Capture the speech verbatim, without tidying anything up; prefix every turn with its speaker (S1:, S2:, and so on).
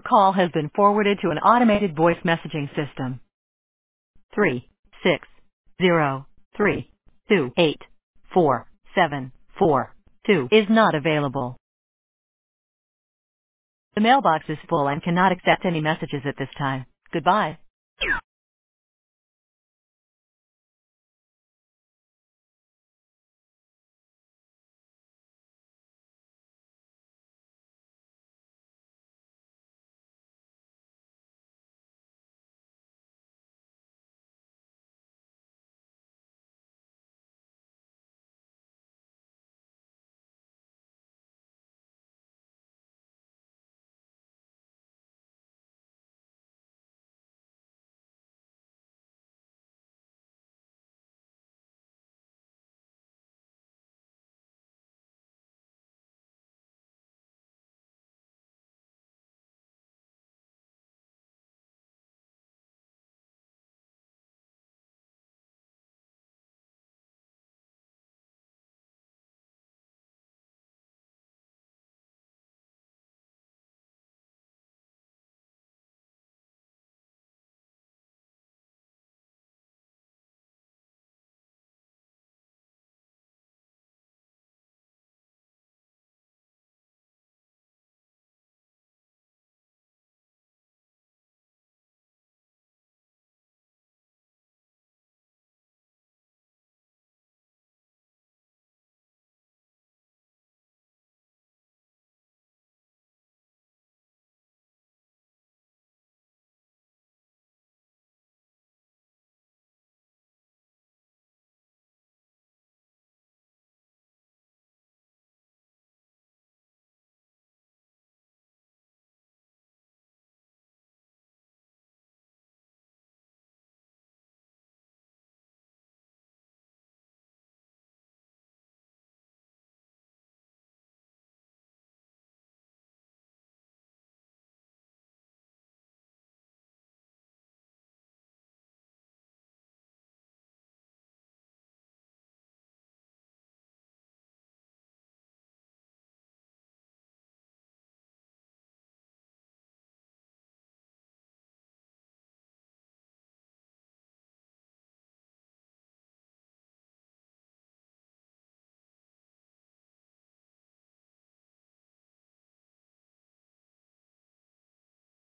S1: call has been forwarded to an automated voice messaging system. Three six zero three two eight four seven four two is not available. The mailbox is full and cannot accept any messages at this time. Goodbye.